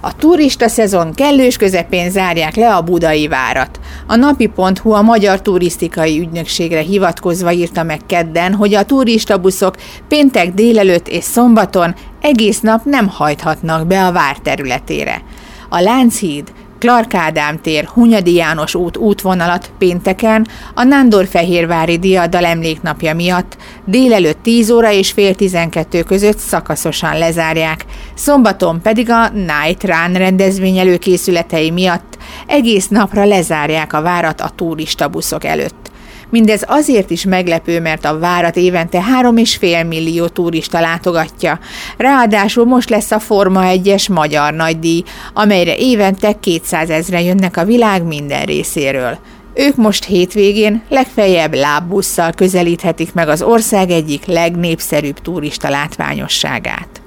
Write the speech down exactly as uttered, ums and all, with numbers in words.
A turista szezon kellős közepén zárják le a budai várat. A napi pont hu a Magyar Turisztikai Ügynökségre hivatkozva írta meg kedden, hogy a turistabuszok péntek délelőtt és szombaton egész nap nem hajthatnak be a vár területére. A Lánchíd, Clark Ádám tér, Hunyadi János út útvonalat pénteken a Nándorfehérvári diadal emléknapja miatt délelőtt tíz óra és fél tizenkettő között szakaszosan lezárják, szombaton pedig a Night Run rendezvény előkészületei miatt egész napra lezárják a várat a turistabuszok előtt. Mindez azért is meglepő, mert a várat évente három és fél millió turista látogatja. Ráadásul most lesz a Forma egyes magyar nagydíj, amelyre évente kétszázezren jönnek a világ minden részéről. Ők most hétvégén legfeljebb lábbusszal közelíthetik meg az ország egyik legnépszerűbb turista látványosságát.